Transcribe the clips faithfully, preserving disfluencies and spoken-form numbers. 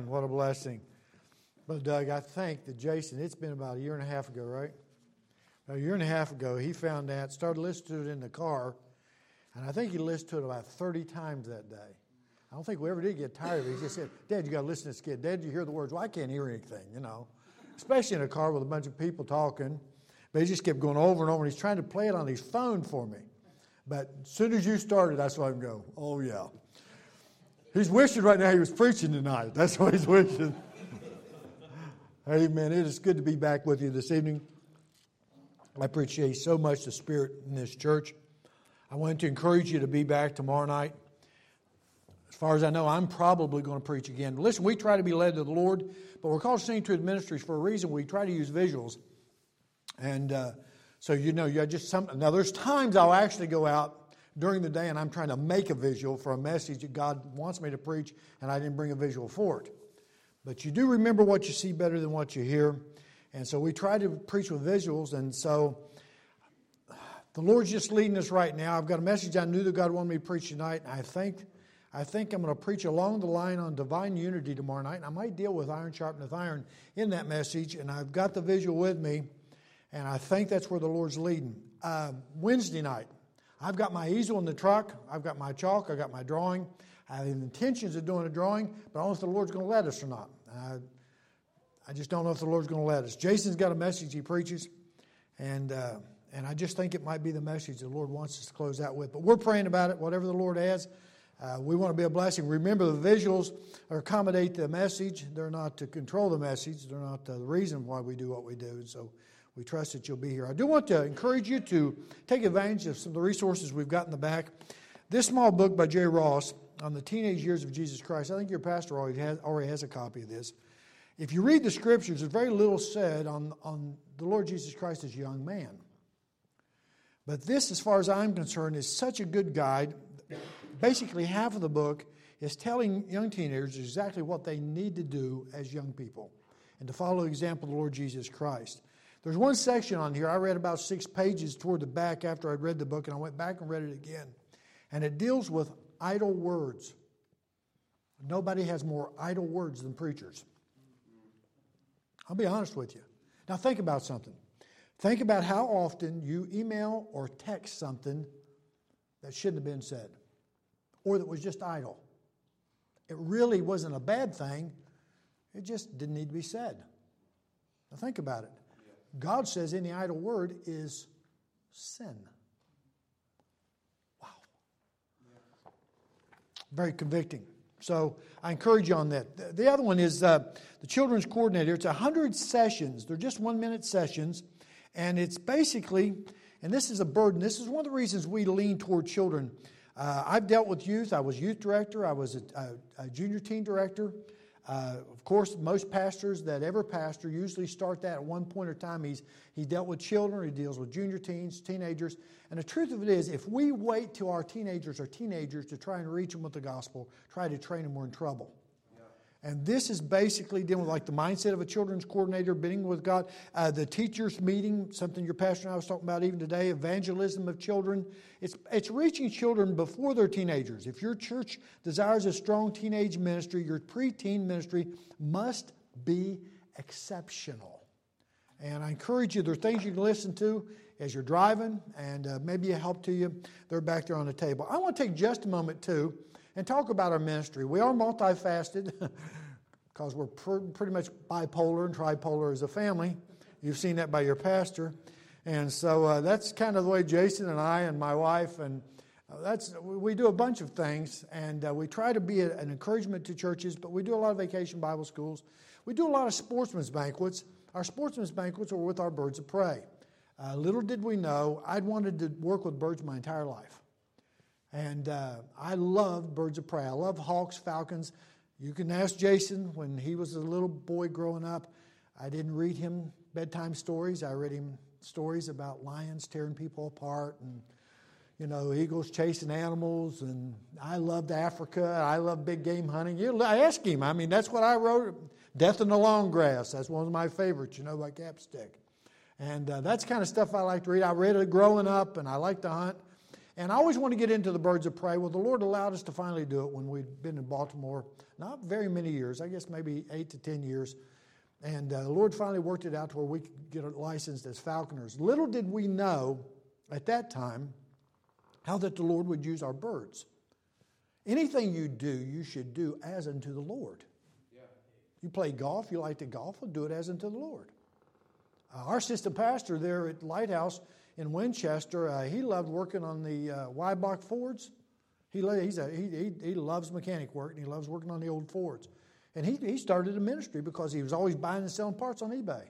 What a blessing. But Doug, I think that Jason, it's been about a year and a half ago, right? A year and a half ago, he found that, started listening to it in the car, and I think he listened to it about thirty times that day. I don't think we ever did get tired of it. He just said, Dad, you got to listen to this kid. Dad, you hear the words? Well, I can't hear anything, you know, especially in a car with a bunch of people talking. But he just kept going over and over, and he's trying to play it on his phone for me. But as soon as you started, I saw him go, oh, yeah. He's wishing right now he was preaching tonight. That's what he's wishing. Amen. It is good to be back with you this evening. I appreciate so much the spirit in this church. I wanted to encourage you to be back tomorrow night. As far as I know, I'm probably going to preach again. Listen, we try to be led to the Lord, but we're called Sing to Ministries for a reason. We try to use visuals. And uh, so, you know, you just some. Now, there's times I'll actually go out during the day and I'm trying to make a visual for a message that God wants me to preach, and I didn't bring a visual for it. But you do remember what you see better than what you hear. And so we try to preach with visuals. And so the Lord's just leading us right now. I've got a message I knew that God wanted me to preach tonight. And I think I think I'm going to preach along the line on divine unity tomorrow night. And I might deal with iron sharpeneth iron in that message. And I've got the visual with me. And I think that's where the Lord's leading. Uh, Wednesday night, I've got my easel in the truck. I've got my chalk. I've got my drawing. I have intentions of doing a drawing, but I don't know if the Lord's going to let us or not. I, I just don't know if the Lord's going to let us. Jason's got a message he preaches, and uh, and I just think it might be the message the Lord wants us to close out with. But we're praying about it, whatever the Lord has. Uh, we want to be a blessing. Remember, the visuals accommodate the message. They're not to control the message. They're not the reason why we do what we do. And so we trust that you'll be here. I do want to encourage you to take advantage of some of the resources we've got in the back. This small book by Jerry Ross on the teenage years of Jesus Christ. I think your pastor already has, already has a copy of this. If you read the scriptures, there's very little said on, on the Lord Jesus Christ as a young man. But this, as far as I'm concerned, is such a good guide. Basically, half of the book is telling young teenagers exactly what they need to do as young people and to follow the example of the Lord Jesus Christ. There's one section on here, I read about six pages toward the back after I'd read the book, and I went back and read it again. And it deals with idle words. Nobody has more idle words than preachers. I'll be honest with you. Now think about something. Think about how often you email or text something that shouldn't have been said, or that was just idle. It really wasn't a bad thing. It just didn't need to be said. Now think about it. God says any idle word is sin. Wow. Very convicting. So I encourage you on that. The other one is uh, the Children's Coordinator. It's one hundred sessions. They're just one-minute sessions. And it's basically, and this is a burden. This is one of the reasons we lean toward children. Uh, I've dealt with youth. I was youth director. I was a, a, a junior teen director. Uh, of course, most pastors that ever pastor usually start that at one point or time. He's he dealt with children. He deals with junior teens, teenagers. And the truth of it is, if we wait till our teenagers are teenagers to try and reach them with the gospel, try to train them, we're in trouble. And this is basically dealing with like the mindset of a children's coordinator, being with God. Uh, the teachers meeting, something your pastor and I was talking about even today, evangelism of children. It's it's reaching children before they're teenagers. If your church desires a strong teenage ministry, your preteen ministry must be exceptional. And I encourage you, there are things you can listen to as you're driving, and uh, maybe a help to you. They're back there on the table. I want to take just a moment, too, and talk about our ministry. We are multifaceted because we're pr- pretty much bipolar and tripolar as a family. You've seen that by your pastor. And so uh, that's kind of the way Jason and I and my wife, and uh, that's we do a bunch of things. And uh, we try to be a, an encouragement to churches, but we do a lot of vacation Bible schools. We do a lot of sportsman's banquets. Our sportsman's banquets are with our Birds of Prey. Uh, little did we know, I'd wanted to work with birds my entire life. And uh, I love birds of prey. I love hawks, falcons. You can ask Jason when he was a little boy growing up. I didn't read him bedtime stories. I read him stories about lions tearing people apart and, you know, eagles chasing animals. And I loved Africa. I love big game hunting. You, I asked him. I mean, that's what I wrote. Death in the Long Grass. That's one of my favorites, you know, by Capstick. And uh, that's the kind of stuff I like to read. I read it growing up, and I like to hunt. And I always want to get into the Birds of Prey. Well, the Lord allowed us to finally do it when we'd been in Baltimore, not very many years, I guess maybe eight to ten years. And uh, the Lord finally worked it out to where we could get licensed as falconers. Little did we know at that time how that the Lord would use our birds. Anything you do, you should do as unto the Lord. Yeah. You play golf, you like to golf, well, do it as unto the Lord. Uh, our assistant pastor there at Lighthouse in Winchester, uh, he loved working on the uh, Weibach Fords. He, he's a, he, he, he loves mechanic work, and he loves working on the old Fords. And he, he started a ministry because he was always buying and selling parts on eBay.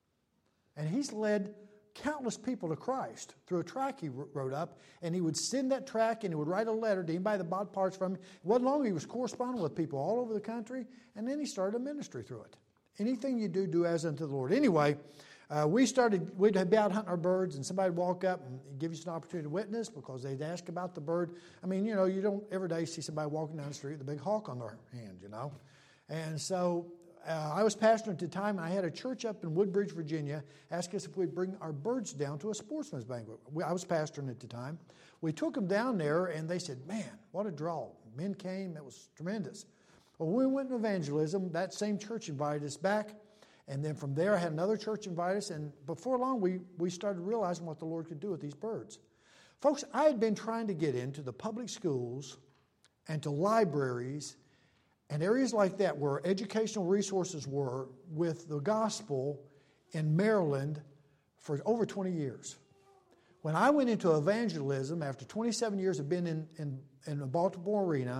And he's led countless people to Christ through a tract he wrote up. And he would send that tract and he would write a letter to anybody that bought parts from him. It wasn't long, he was corresponding with people all over the country. And then he started a ministry through it. Anything you do, do as unto the Lord. Anyway, uh, we started, we'd be out hunting our birds and somebody would walk up and give us an opportunity to witness because they'd ask about the bird. I mean, you know, you don't every day see somebody walking down the street with a big hawk on their hand, you know. And so uh, I was pastoring at the time, and I had a church up in Woodbridge, Virginia, ask us if we'd bring our birds down to a sportsman's banquet. We, I was pastoring at the time. We took them down there, and they said, man, what a draw. Men came. It was tremendous. Well, when we went to evangelism, that same church invited us back, and then from there I had another church invite us, and before long we, we started realizing what the Lord could do with these birds. Folks, I had been trying to get into the public schools and to libraries and areas like that where educational resources were with the gospel in Maryland for over twenty years. When I went into evangelism, after twenty-seven years of being in, in, in the Baltimore arena,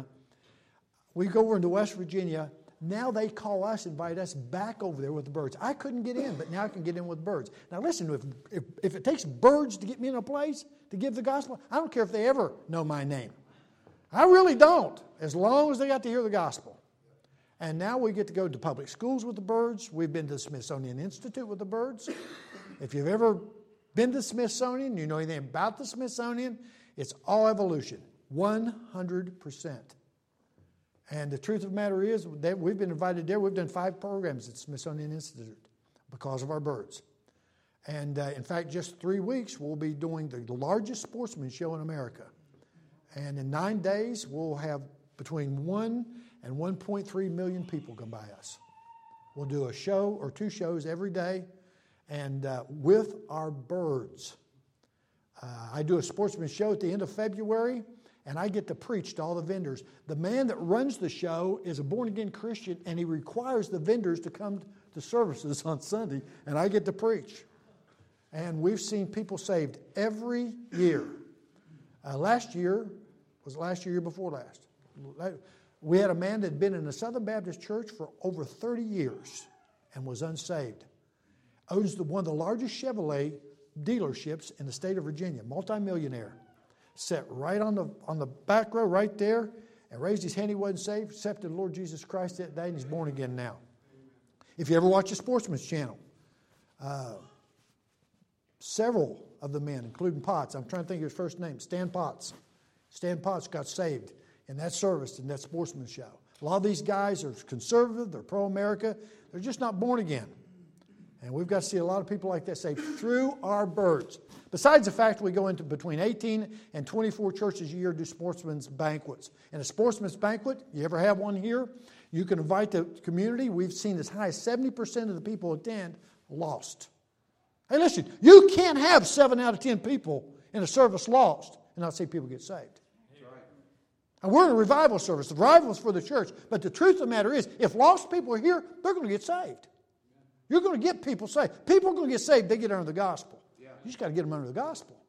we go over into West Virginia. Now they call us, invite us back over there with the birds. I couldn't get in, but now I can get in with birds. Now listen, if, if, if it takes birds to get me in a place to give the gospel, I don't care if they ever know my name. I really don't, as long as they got to hear the gospel. And now we get to go to public schools with the birds. We've been to the Smithsonian Institute with the birds. If you've ever been to the Smithsonian, you know anything about the Smithsonian, it's all evolution, one hundred percent. And the truth of the matter is that we've been invited there. We've done five programs at the Smithsonian Institute because of our birds. And uh, in fact, just three weeks, we'll be doing the largest sportsman show in America. And in nine days, we'll have between one and one point three million people come by us. We'll do a show or two shows every day, and uh, with our birds. Uh, I do a sportsman show at the end of February, and I get to preach to all the vendors. The man that runs the show is a born-again Christian, and he requires the vendors to come to services on Sunday, and I get to preach. And we've seen people saved every year. Uh, last year was last year, year before last. We had a man that had been in the Southern Baptist Church for over thirty years and was unsaved. Owns the, one of the largest Chevrolet dealerships in the state of Virginia, multimillionaire. Sat right on the on the back row right there and raised his hand. He wasn't saved, accepted the Lord Jesus Christ that day, and he's born again now. If you ever watch the Sportsman's Channel, uh, several of the men, including Potts, I'm trying to think of his first name, Stan Potts. Stan Potts got saved in that service, in that Sportsman's show. A lot of these guys are conservative, they're pro-America, they're just not born again. And we've got to see a lot of people like that saved through our birds. Besides the fact we go into between eighteen and twenty-four churches a year to do sportsmen's banquets. And a sportsman's banquet, you ever have one here, you can invite the community. We've seen as high as seventy percent of the people attend lost. Hey, listen, you can't have seven out of ten people in a service lost and not see people get saved. And we're in a revival service. The revival is for the church. But the truth of the matter is, if lost people are here, they're going to get saved. You're going to get people saved. People are going to get saved. They get under the gospel. You just got to get them under the gospel.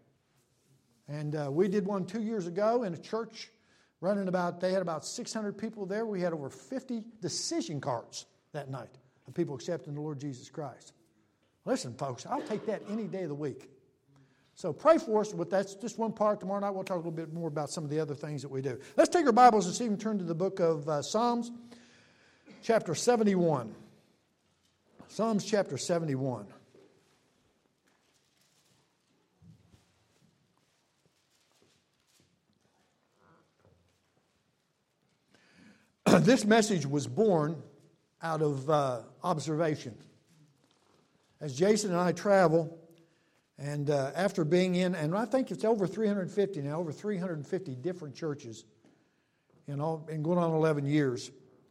And uh, we did one two years ago in a church running about, they had about six hundred people there. We had over fifty decision cards that night of people accepting the Lord Jesus Christ. Listen, folks, I'll take that any day of the week. So pray for us, but that's just one part. Tomorrow night we'll talk a little bit more about some of the other things that we do. Let's take our Bibles and see if we can turn to the book of uh, Psalms, chapter seventy-one. Psalms chapter seventy-one. This message was born out of uh, observation. As Jason and I travel, And uh, after being in, and I think it's over three hundred fifty now, over three hundred fifty different churches in all, and going on eleven years.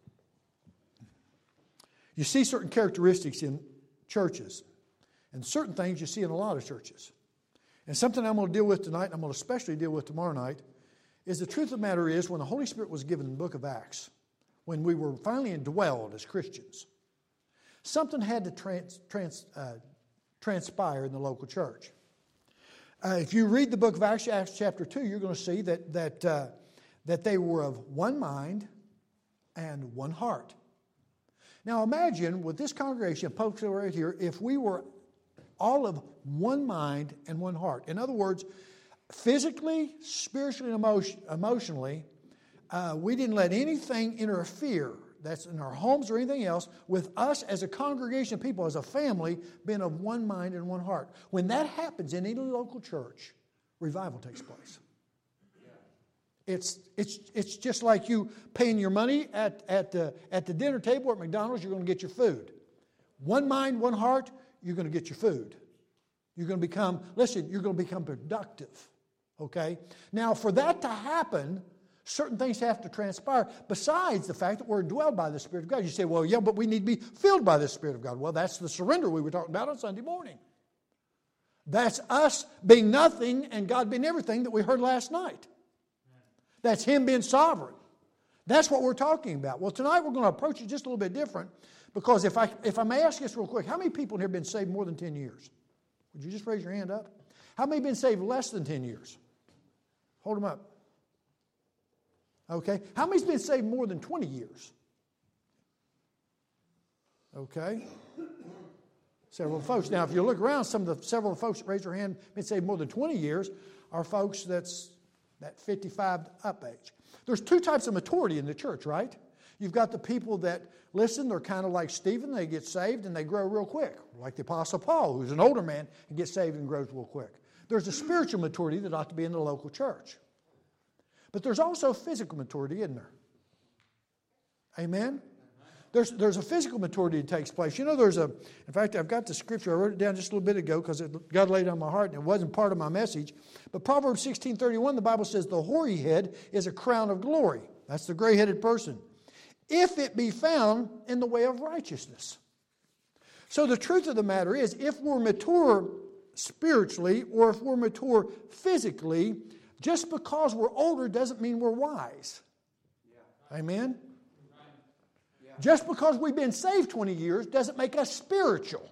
You see certain characteristics in churches, and certain things you see in a lot of churches. And something I'm going to deal with tonight, and I'm going to especially deal with tomorrow night, is the truth of the matter is when the Holy Spirit was given in the book of Acts, when we were finally indwelled as Christians, something had to trans, trans, uh, transpire in the local church. Uh, if you read the book of Acts, Acts chapter two, you're going to see that, that, uh, that they were of one mind and one heart. Now imagine with this congregation, folks right here, if we were all of one mind and one heart. In other words, physically, spiritually, and emotion, emotionally, uh, we didn't let anything interfere, that's in our homes or anything else, with us as a congregation of people, as a family, being of one mind and one heart. When that happens in any local church, revival takes place. It's, it's, it's just like you paying your money at, at, the, at the dinner table at McDonald's, you're going to get your food. One mind, one heart, you're going to get your food. You're going to become, listen, you're going to become productive. Okay? Now, for that to happen, certain things have to transpire besides the fact that we're dwelled by the Spirit of God. You say, well, yeah, but we need to be filled by the Spirit of God. Well, that's the surrender we were talking about on Sunday morning. That's us being nothing and God being everything that we heard last night. That's Him being sovereign. That's what we're talking about. Well, tonight we're going to approach it just a little bit different because if I, if I may ask this real quick, how many people here have been saved more than ten years? Would you just raise your hand up? How many have been saved less than ten years? Hold them up. Okay. How many's been saved more than twenty years? Okay. Several folks. Now, if you look around, some of the several folks that raise their hand been saved more than twenty years are folks that's that fifty-five up age. There's two types of maturity in the church, right? You've got the people that, listen, they're kind of like Stephen. They get saved and they grow real quick. Like the Apostle Paul, who's an older man and gets saved and grows real quick. There's a spiritual maturity that ought to be in the local church. But there's also physical maturity, isn't there? Amen? There's, there's a physical maturity that takes place. You know, there's a, in fact, I've got the scripture. I wrote it down just a little bit ago because God laid it on my heart and it wasn't part of my message. But Proverbs sixteen thirty-one, the Bible says, the hoary head is a crown of glory. That's the gray-headed person. If it be found in the way of righteousness. So the truth of the matter is, if we're mature spiritually or if we're mature physically, just because we're older doesn't mean we're wise. Yeah. Amen? Yeah. Just because we've been saved twenty years doesn't make us spiritual.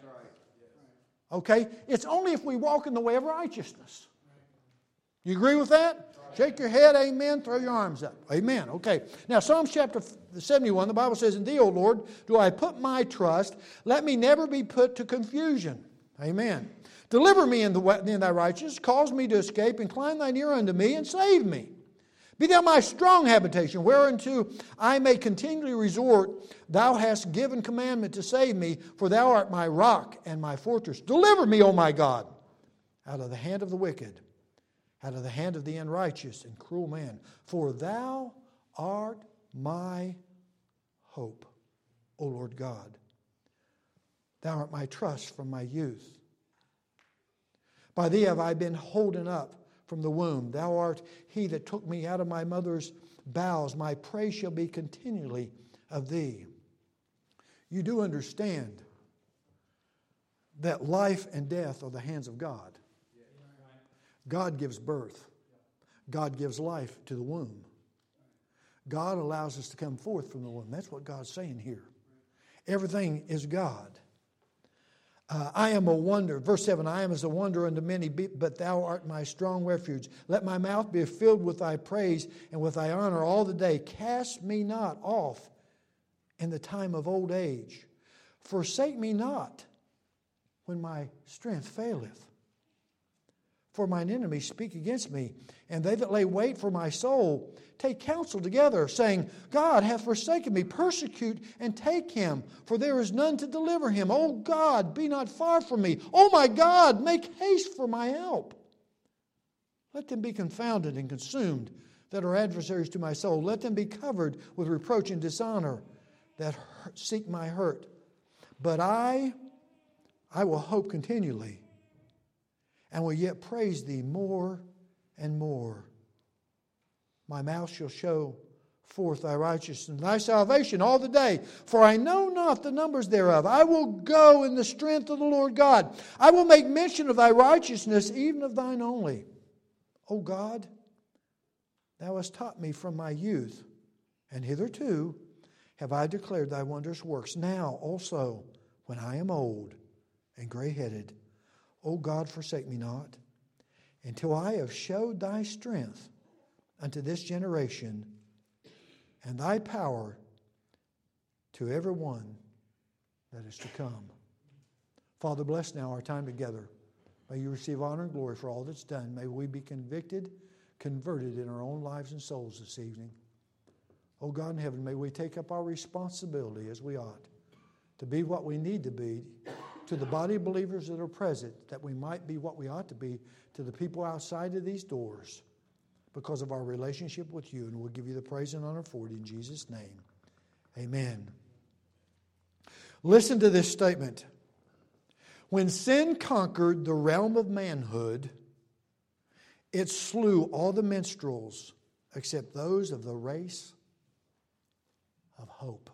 Right. Okay? It's only if we walk in the way of righteousness. You agree with that? Shake your head, amen. Throw your arms up. Amen. Okay. Now, Psalms chapter seventy-one, the Bible says, in Thee, O Lord, do I put my trust. Let me never be put to confusion. Amen. Deliver me in, the, in Thy righteousness. Cause me to escape. Incline Thine ear unto me and save me. Be Thou my strong habitation, whereunto I may continually resort. Thou hast given commandment to save me, for Thou art my rock and my fortress. Deliver me, O my God, out of the hand of the wicked, out of the hand of the unrighteous and cruel man. For Thou art my hope, O Lord God. Thou art my trust from my youth. By Thee have I been holden up from the womb. Thou art He that took me out of my mother's bowels. My praise shall be continually of Thee. You do understand that life and death are the hands of God. God gives birth. God gives life to the womb. God allows us to come forth from the womb. That's what God's saying here. Everything is God. Uh, I am a wonder. Verse seven, I am as a wonder unto many, but Thou art my strong refuge. Let my mouth be filled with Thy praise and with Thy honor all the day. Cast me not off in the time of old age. Forsake me not when my strength faileth. For mine enemies speak against me, and they that lay wait for my soul take counsel together, saying, God hath forsaken me. Persecute and take him, for there is none to deliver him. O God, be not far from me. O my God, make haste for my help. Let them be confounded and consumed that are adversaries to my soul. Let them be covered with reproach and dishonor that seek my hurt. But I, I will hope continually and will yet praise Thee more and more. My mouth shall show forth Thy righteousness and Thy salvation all the day, for I know not the numbers thereof. I will go in the strength of the Lord God. I will make mention of Thy righteousness, even of Thine only. O God, Thou hast taught me from my youth, and hitherto have I declared Thy wondrous works. Now also, when I am old and gray-headed, O God, forsake me not, until I have showed Thy strength unto this generation, and Thy power to every one that is to come. Father, bless now our time together. May You receive honor and glory for all that's done. May we be convicted, converted in our own lives and souls this evening. Oh God in heaven, may we take up our responsibility as we ought to be what we need to be to the body of believers that are present, that we might be what we ought to be to the people outside of these doors because of our relationship with You. And we'll give You the praise and honor for it in Jesus' name. Amen. Listen to this statement. When sin conquered the realm of manhood, it slew all the minstrels except those of the race of hope.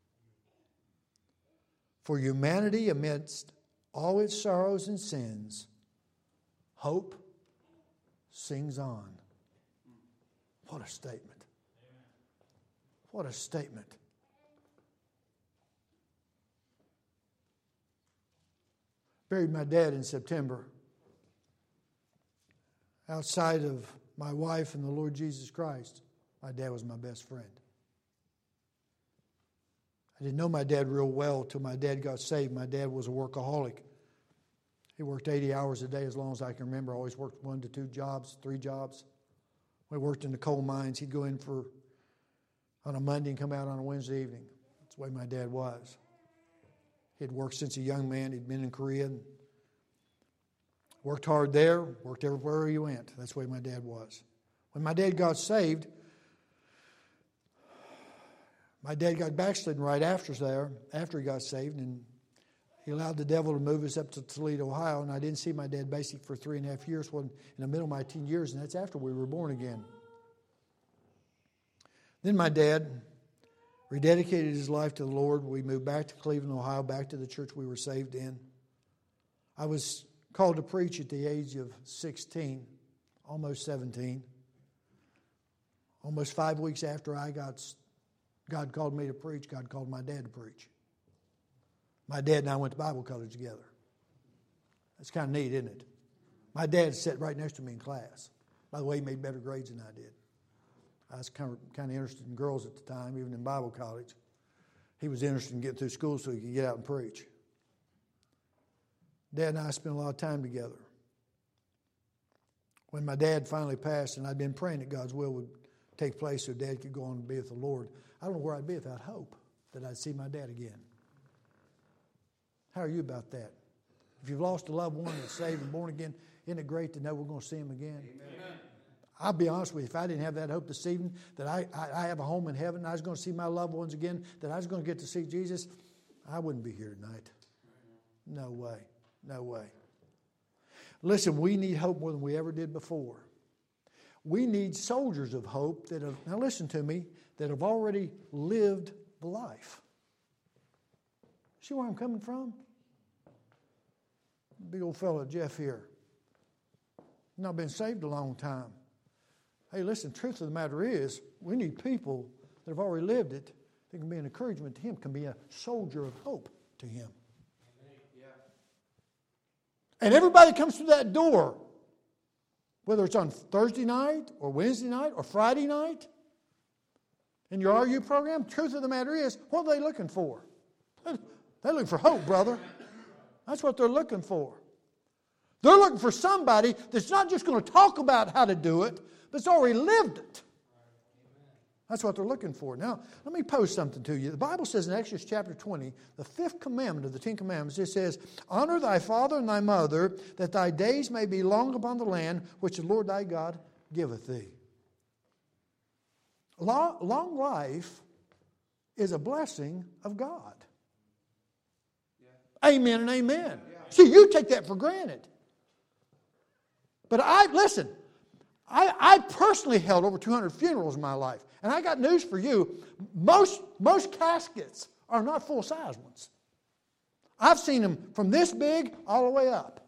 For humanity, amidst all its sorrows and sins, hope sings on. What a statement. What a statement. Buried my dad in September. Outside of my wife and the Lord Jesus Christ, my dad was my best friend. I didn't know my dad real well till my dad got saved. My dad was a workaholic. He worked eighty hours a day as long as I can remember. Always worked one to two jobs, three jobs. We worked in the coal mines. He'd go in for on a Monday and come out on a Wednesday evening. That's the way my dad was. He'd worked since a young man. He'd been in Korea. And worked hard there. Worked everywhere he went. That's the way my dad was. When my dad got saved, my dad got backslidden right after there, after he got saved, and he allowed the devil to move us up to Toledo, Ohio, and I didn't see my dad basic for three and a half years, well, in the middle of my teen years, and that's after we were born again. Then my dad rededicated his life to the Lord. We moved back to Cleveland, Ohio, back to the church we were saved in. I was called to preach at the age of sixteen, almost seventeen. Almost five weeks after I got, God called me to preach, God called my dad to preach. My dad and I went to Bible college together. That's kind of neat, isn't it? My dad sat right next to me in class. By the way, he made better grades than I did. I was kind of, kind of interested in girls at the time, even in Bible college. He was interested in getting through school so he could get out and preach. Dad and I spent a lot of time together. When my dad finally passed, and I'd been praying that God's will would take place so Dad could go on and be with the Lord, I don't know where I'd be without hope that I'd see my dad again. How are you about that? If you've lost a loved one that's saved and born again, isn't it great to know we're going to see him again? Amen. I'll be honest with you, if I didn't have that hope this evening, that I, I, I have a home in heaven, and I was going to see my loved ones again, that I was going to get to see Jesus, I wouldn't be here tonight. No way. No way. Listen, we need hope more than we ever did before. We need soldiers of hope that have, now listen to me, that have already lived the life. See where I'm coming from? Big old fella Jeff here. Not been saved a long time. Hey, listen, truth of the matter is, we need people that have already lived it that can be an encouragement to him, can be a soldier of hope to him. Yeah. And everybody comes through that door, whether it's on Thursday night or Wednesday night or Friday night, in your R U program, truth of the matter is, what are they looking for? They're looking for hope, brother. That's what they're looking for. They're looking for somebody that's not just going to talk about how to do it, but it's already lived it. That's what they're looking for. Now, let me pose something to you. The Bible says in Exodus chapter twenty, the fifth commandment of the Ten Commandments, it says, honor thy father and thy mother, that thy days may be long upon the land which the Lord thy God giveth thee. Long, long life is a blessing of God. Yeah. Amen and amen. Yeah. See, you take that for granted. But I, listen, I, I personally held over two hundred funerals in my life. And I got news for you. Most, most caskets are not full-size ones. I've seen them from this big all the way up.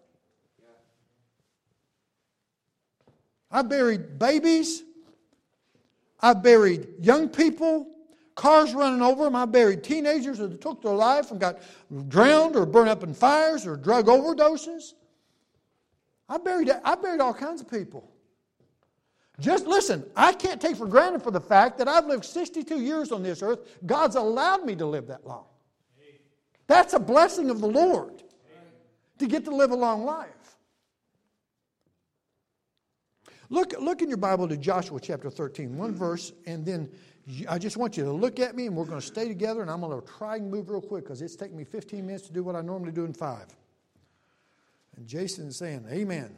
I've buried babies. I've buried young people. Cars running over them. I buried teenagers that took their life and got drowned or burned up in fires or drug overdoses. I buried, I buried all kinds of people. Just listen, I can't take for granted for the fact that I've lived sixty-two years on this earth. God's allowed me to live that long. That's a blessing of the Lord to get to live a long life. Look, look in your Bible to Joshua chapter thirteen, one verse, and then I just want you to look at me, and we're going to stay together, and I'm going to try and move real quick because it's taking me fifteen minutes to do what I normally do in five. And Jason is saying, amen.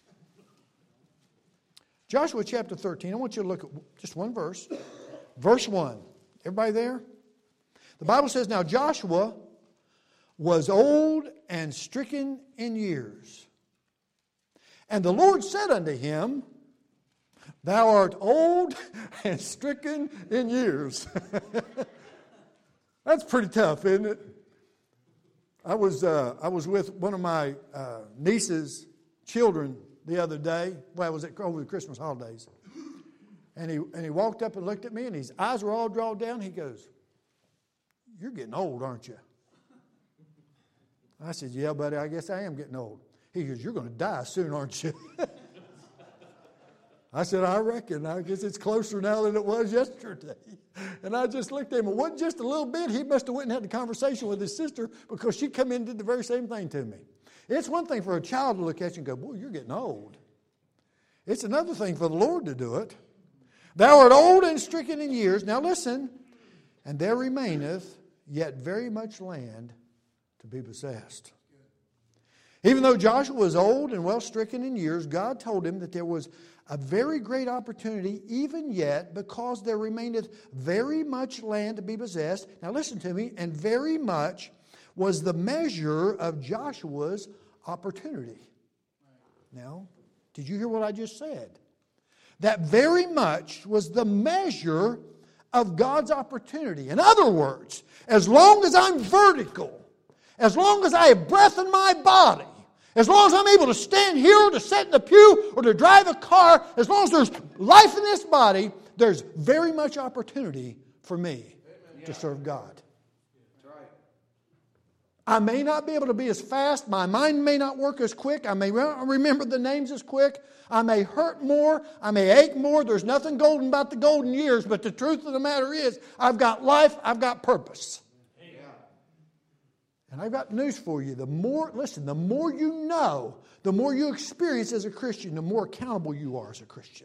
Joshua chapter thirteen, I want you to look at just one verse. Verse one. Everybody there? The Bible says, now Joshua was old and stricken in years. And the Lord said unto him, thou art old and stricken in years. That's pretty tough, isn't it? I was uh, I was with one of my uh, niece's children the other day. Well, it was at, over the Christmas holidays. And he, and he walked up and looked at me, and his eyes were all drawn down. He goes, you're getting old, aren't you? I said, yeah, buddy, I guess I am getting old. He goes, you're going to die soon, aren't you? I said, I reckon. I guess it's closer now than it was yesterday. And I just looked at him. It wasn't just a little bit. He must have went and had a conversation with his sister because she come in and did the very same thing to me. It's one thing for a child to look at you and go, boy, you're getting old. It's another thing for the Lord to do it. Thou art old and stricken in years. Now listen. And there remaineth yet very much land to be possessed. Even though Joshua was old and well stricken in years, God told him that there was a very great opportunity even yet because there remaineth very much land to be possessed. Now listen to me. And very much was the measure of Joshua's opportunity. Now, did you hear what I just said? That very much was the measure of God's opportunity. In other words, as long as I'm vertical, as long as I have breath in my body, as long as I'm able to stand here or to sit in the pew or to drive a car, as long as there's life in this body, there's very much opportunity for me to serve God. I may not be able to be as fast. My mind may not work as quick. I may not remember the names as quick. I may hurt more. I may ache more. There's nothing golden about the golden years. But the truth of the matter is, I've got life. I've got purpose. And I've got news for you. The more, listen, the more you know, the more you experience as a Christian, the more accountable you are as a Christian.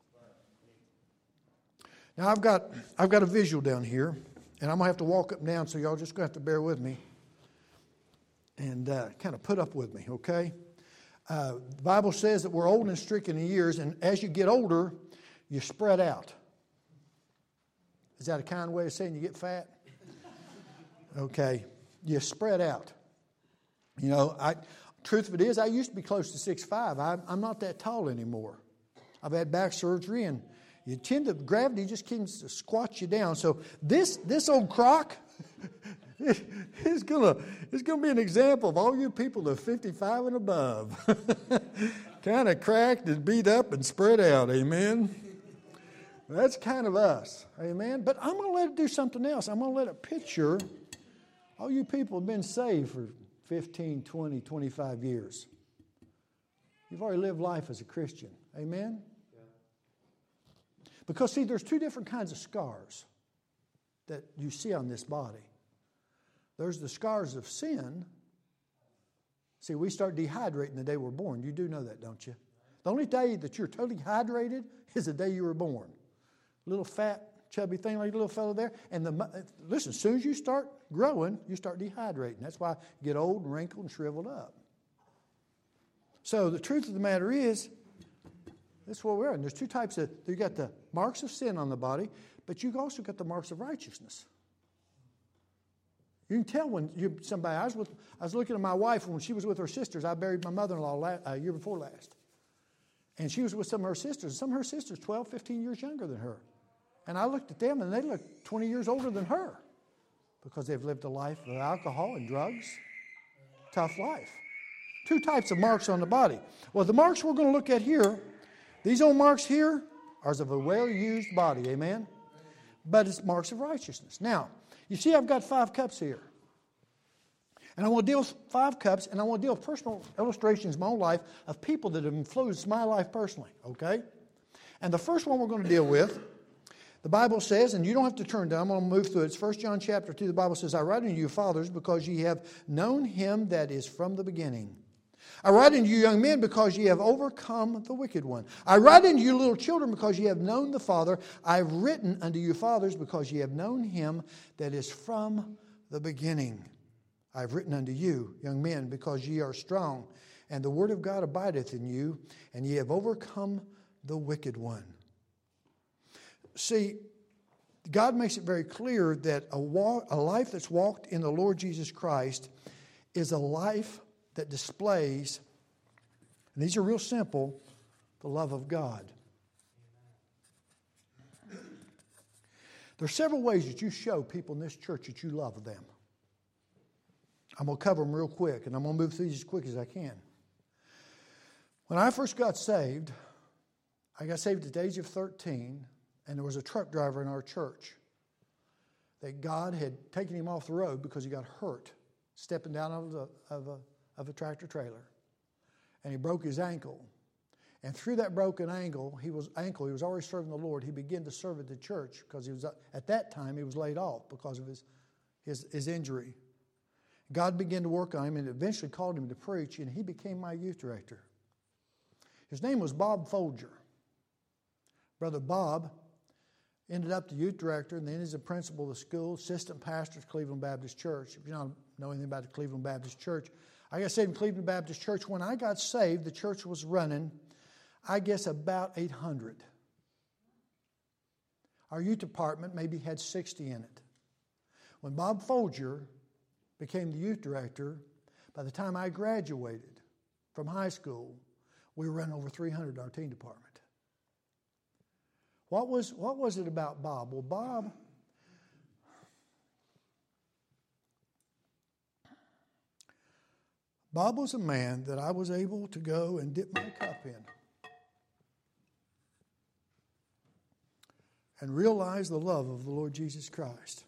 Now I've got, I've got a visual down here, and I'm going to have to walk up and down, so y'all just going to have to bear with me and uh, kind of put up with me, okay? Uh, the Bible says that we're old and stricken in years, and as you get older, you spread out. Is that a kind way of saying you get fat? Okay. You spread out. You know, I, truth of it is, I used to be close to six foot five. I, I'm not that tall anymore. I've had back surgery, and you tend to, gravity just keeps to squat you down. So this this old crock is gonna it's gonna be an example of all you people that are fifty-five and above, kind of cracked and beat up and spread out. Amen. That's kind of us. Amen. But I'm going to let it do something else. I'm going to let it picture. All you people have been saved for fifteen, twenty, twenty-five years. You've already lived life as a Christian. Amen? Yeah. Because, see, there's two different kinds of scars that you see on this body. There's the scars of sin. See, we start dehydrating the day we're born. You do know that, don't you? The only day that you're totally hydrated is the day you were born. Little fat, chubby thing like a little fellow there. And the listen, as soon as you start growing, you start dehydrating. That's why you get old and wrinkled and shriveled up. So the truth of the matter is, that's what we're in. There's two types of, you got the marks of sin on the body, but you've also got the marks of righteousness. You can tell when you somebody, I was with, I was looking at my wife when she was with her sisters. I buried my mother-in-law a uh, year before last. And she was with some of her sisters. Some of her sisters twelve, fifteen years younger than her. And I looked at them and they looked twenty years older than her because they've lived a life of alcohol and drugs. Tough life. Two types of marks on the body. Well, the marks we're going to look at here, these old marks here are of a well-used body, amen? But it's marks of righteousness. Now, you see I've got five cups here. And I want to deal with five cups, and I want to deal with personal illustrations in my own life of people that have influenced my life personally, okay? And the first one we're going to deal with, the Bible says, and you don't have to turn down, I'm going to move through it. It's First John chapter two. The Bible says, I write unto you, fathers, because ye have known him that is from the beginning. I write unto you, young men, because ye have overcome the wicked one. I write unto you, little children, because ye have known the Father. I have written unto you, fathers, because ye have known him that is from the beginning. I have written unto you, young men, because ye are strong, and the word of God abideth in you, and ye have overcome the wicked one. See, God makes it very clear that a, walk, a life that's walked in the Lord Jesus Christ is a life that displays, and these are real simple, the love of God. There are several ways that you show people in this church that you love them. I'm going to cover them real quick, and I'm going to move through these as quick as I can. When I first got saved, I got saved at the age of thirteen, and there was a truck driver in our church that God had taken him off the road because he got hurt stepping down out of, the, of, a, of a tractor trailer. And he broke his ankle. And through that broken ankle, he was ankle, he was already serving the Lord. He began to serve at the church because he was at that time he was laid off because of his, his, his injury. God began to work on him and eventually called him to preach, and he became my youth director. His name was Bob Folger. Brother Bob ended up the youth director, and then he's the principal of the school, assistant pastor at Cleveland Baptist Church. If you don't know anything about the Cleveland Baptist Church, I got saved in Cleveland Baptist Church. When I got saved, the church was running, I guess, about eight hundred. Our youth department maybe had sixty in it. When Bob Folger became the youth director, by the time I graduated from high school, we were running over three hundred in our teen department. What was, what was it about Bob? Well, Bob, Bob was a man that I was able to go and dip my cup in and realize the love of the Lord Jesus Christ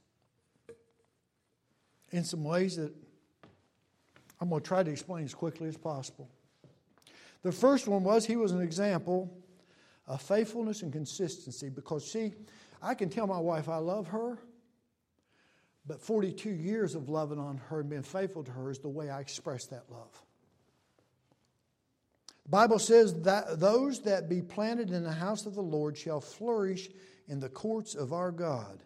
in some ways that I'm going to try to explain as quickly as possible. The first one was he was an example of faithfulness and consistency because, see, I can tell my wife I love her, but forty-two years of loving on her and being faithful to her is the way I express that love. The Bible says that those that be planted in the house of the Lord shall flourish in the courts of our God.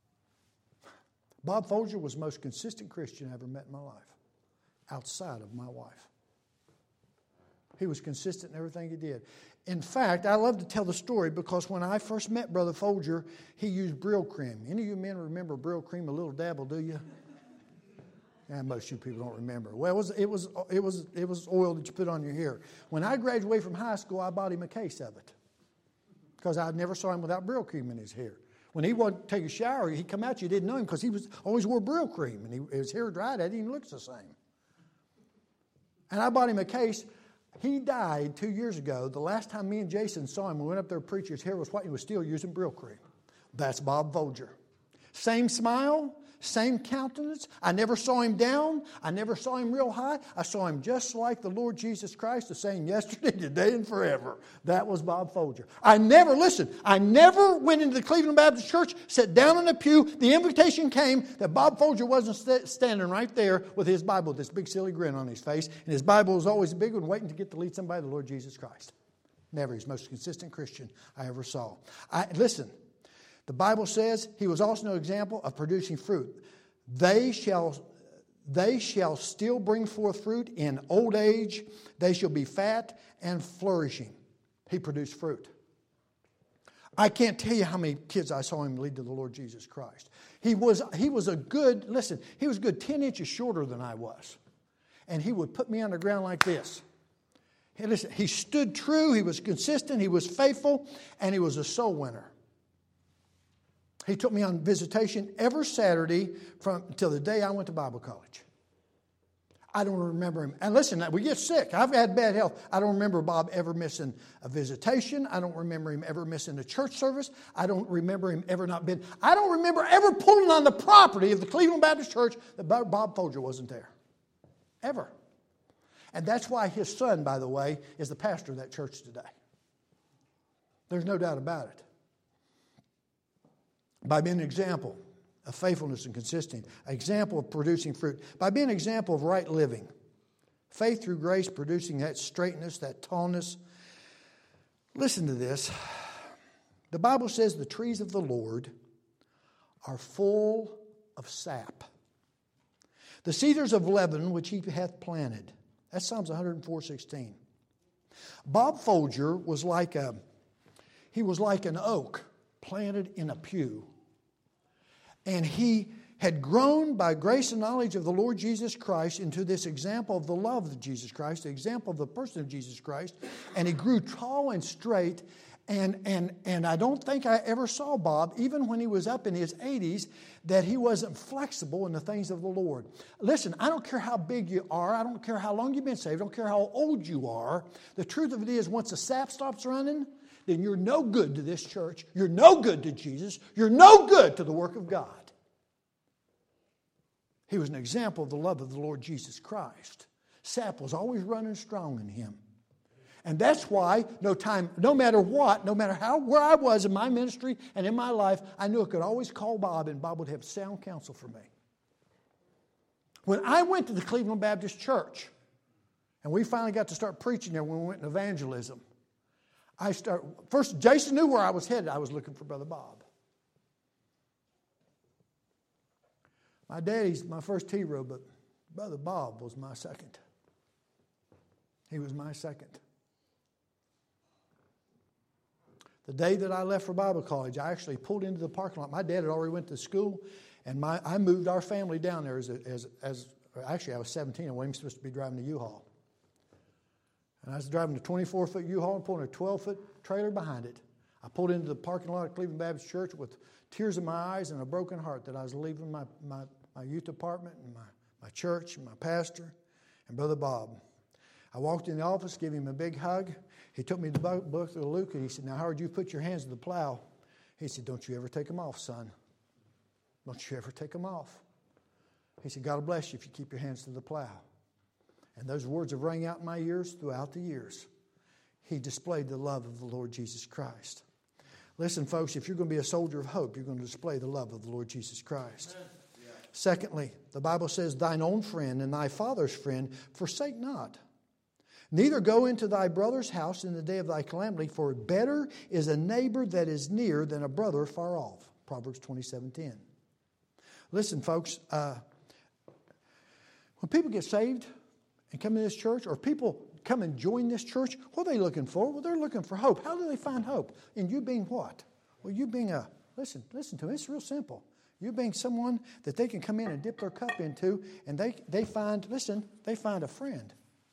Bob Folger was the most consistent Christian I ever met in my life, outside of my wife. He was consistent in everything he did. In fact, I love to tell the story because when I first met Brother Folger, he used Brill Cream. Any of you men remember Brill Cream, a little dabble, do you? Yeah, most of you people don't remember. Well, it was, it was, it was, it was oil that you put on your hair. When I graduated from high school, I bought him a case of it because I never saw him without Brill Cream in his hair. When he would take a shower, he'd come out, you didn't know him because he was always wore Brill Cream, and he, his hair dried, it didn't look the same. And I bought him a case. He died two years ago. The last time me and Jason saw him, we went up there to preach, his hair was white, and he was still using Brill Cream. That's Bob Folger. Same smile, same countenance. I never saw him down. I never saw him real high. I saw him just like the Lord Jesus Christ, the same yesterday, today, and forever. That was Bob Folger. I never, listen, I never went into the Cleveland Baptist Church, sat down in a pew. The invitation came that Bob Folger wasn't st- standing right there with his Bible, with this big silly grin on his face. And his Bible was always a big one, waiting to get to lead somebody to the Lord Jesus Christ. Never. He's the most consistent Christian I ever saw. I, listen. The Bible says he was also an example of producing fruit. They shall, they shall still bring forth fruit in old age. They shall be fat and flourishing. He produced fruit. I can't tell you how many kids I saw him lead to the Lord Jesus Christ. He was, he was a good, listen, he was a good ten inches shorter than I was. And he would put me on the ground like this. Hey, listen, he stood true, he was consistent, he was faithful, and he was a soul winner. He took me on visitation every Saturday from until the day I went to Bible college. I don't remember him. And listen, we get sick. I've had bad health. I don't remember Bob ever missing a visitation. I don't remember him ever missing a church service. I don't remember him ever not being. I don't remember ever pulling on the property of the Cleveland Baptist Church that Bob Folger wasn't there. Ever. And that's why his son, by the way, is the pastor of that church today. There's no doubt about it. By being an example of faithfulness and consistency, an example of producing fruit, by being an example of right living, faith through grace producing that straightness, that tallness. Listen to this. The Bible says the trees of the Lord are full of sap. The cedars of Lebanon, which he hath planted. That's Psalms one oh four sixteen. Bob Folger was like a, he was like an oak planted in a pew. And he had grown by grace and knowledge of the Lord Jesus Christ into this example of the love of Jesus Christ, the example of the person of Jesus Christ. And he grew tall and straight. And, and, and I don't think I ever saw Bob, even when he was up in his eighties, that he wasn't flexible in the things of the Lord. Listen, I don't care how big you are. I don't care how long you've been saved. I don't care how old you are. The truth of it is, once the sap stops running, then you're no good to this church. You're no good to Jesus. You're no good to the work of God. He was an example of the love of the Lord Jesus Christ. Sap was always running strong in him. And that's why no time, no matter what, no matter how where I was in my ministry and in my life, I knew I could always call Bob and Bob would have sound counsel for me. When I went to the Cleveland Baptist Church, and we finally got to start preaching there when we went in evangelism, I start first Jason knew where I was headed. I was looking for Brother Bob. My daddy's my first hero, but Brother Bob was my second. He was my second. The day that I left for Bible college, I actually pulled into the parking lot. My dad had already went to school, and my I moved our family down there as a, as as actually I was seventeen. I wasn't supposed to be driving a U-Haul, and I was driving a twenty-four foot U-Haul and pulling a twelve foot trailer behind it. I pulled into the parking lot of Cleveland Baptist Church with tears in my eyes and a broken heart that I was leaving my my, my youth department and my my church and my pastor and Brother Bob. I walked in the office, gave him a big hug. He took me to the book of Luke, and he said, "Now, Howard, you put your hands to the plow." He said, "Don't you ever take them off, son. Don't you ever take them off." He said, "God will bless you if you keep your hands to the plow." And those words have rang out in my ears throughout the years. He displayed the love of the Lord Jesus Christ. Listen, folks, if you're going to be a soldier of hope, you're going to display the love of the Lord Jesus Christ. Yeah. Secondly, the Bible says, "Thine own friend and thy father's friend forsake not. Neither go into thy brother's house in the day of thy calamity, for better is a neighbor that is near than a brother far off." Proverbs twenty-seven ten. Listen, folks, uh, when people get saved and come to this church, or people come and join this church, what are they looking for? Well, they're looking for hope. How do they find hope? In you being what? Well, you being a, listen, listen to me, it's real simple. You being someone that they can come in and dip their cup into, and they, they find, listen, they find a friend.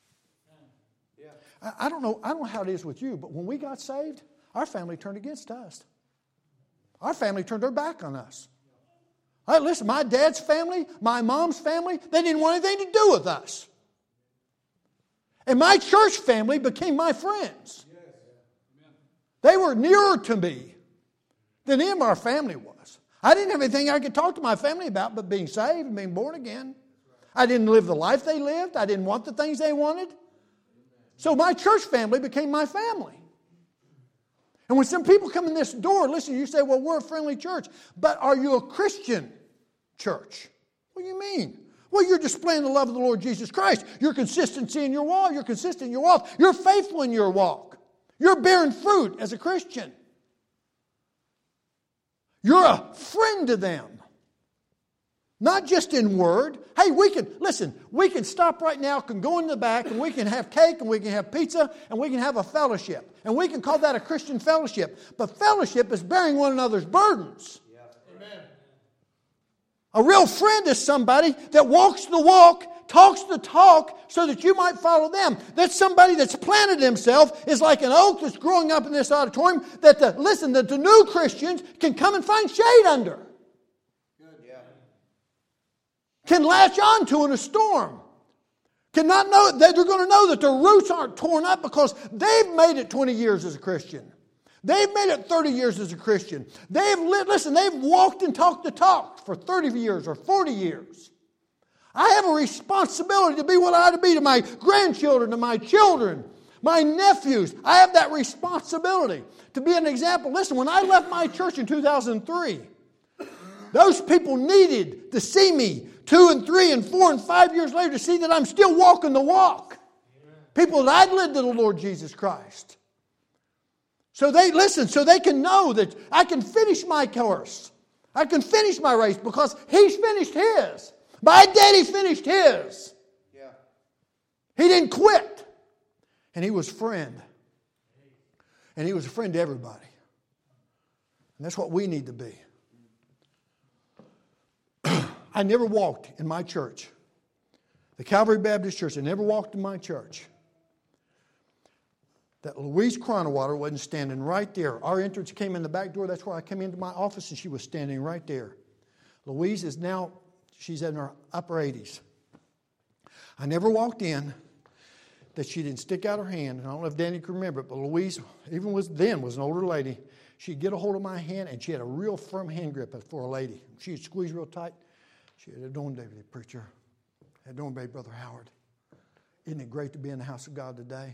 I don't know, I don't know how it is with you, but when we got saved, our family turned against us. Our family turned their back on us. Hey, listen, my dad's family, my mom's family, they didn't want anything to do with us. And my church family became my friends. They were nearer to me than any of our family was. I didn't have anything I could talk to my family about but being saved and being born again. I didn't live the life they lived. I didn't want the things they wanted. So my church family became my family. And when some people come in this door, listen, you say, "Well, we're a friendly church." But are you a Christian church? What do you mean? Well, you're displaying the love of the Lord Jesus Christ. Your consistency in your walk. You're consistent in your walk. You're faithful in your walk. You're bearing fruit as a Christian. You're a friend to them. Not just in word. Hey, we can, listen, we can stop right now, can go in the back, and we can have cake, and we can have pizza, and we can have a fellowship. And we can call that a Christian fellowship. But fellowship is bearing one another's burdens. Yeah. Amen. A real friend is somebody that walks the walk, talks the talk, so that you might follow them. That's somebody that's planted himself, is like an oak that's growing up in this auditorium, that the, listen, that the new Christians can come and find shade under. Good, yeah. Can latch on to in a storm. Cannot know that they're going to know that their roots aren't torn up because they've made it twenty years as a Christian. They've made it thirty years as a Christian. They've lived, listen, they've walked and talked the talk for thirty years or forty years. I have a responsibility to be what I ought to be to my grandchildren, to my children, my nephews. I have that responsibility to be an example. Listen, when I left my church in two thousand three, those people needed to see me two and three and four and five years later to see that I'm still walking the walk. People that I'd led to the Lord Jesus Christ. So they listen, so they can know that I can finish my course. I can finish my race because he's finished his. My daddy finished his. Yeah. He didn't quit. And he was a friend. And he was a friend to everybody. And that's what we need to be. I never walked in my church. The Calvary Baptist Church, I never walked in my church. That Louise Cronawater wasn't standing right there. Our entrance came in the back door. That's where I came into my office, and she was standing right there. Louise is now, she's in her upper eighties. I never walked in that she didn't stick out her hand. And I don't know if Danny can remember it, but Louise, even was then, was an older lady. She'd get a hold of my hand, and she had a real firm hand grip for a lady. She'd squeeze real tight. She had, "Adorn David, preacher. Adorn Baby Brother Howard. Isn't it great to be in the house of God today?"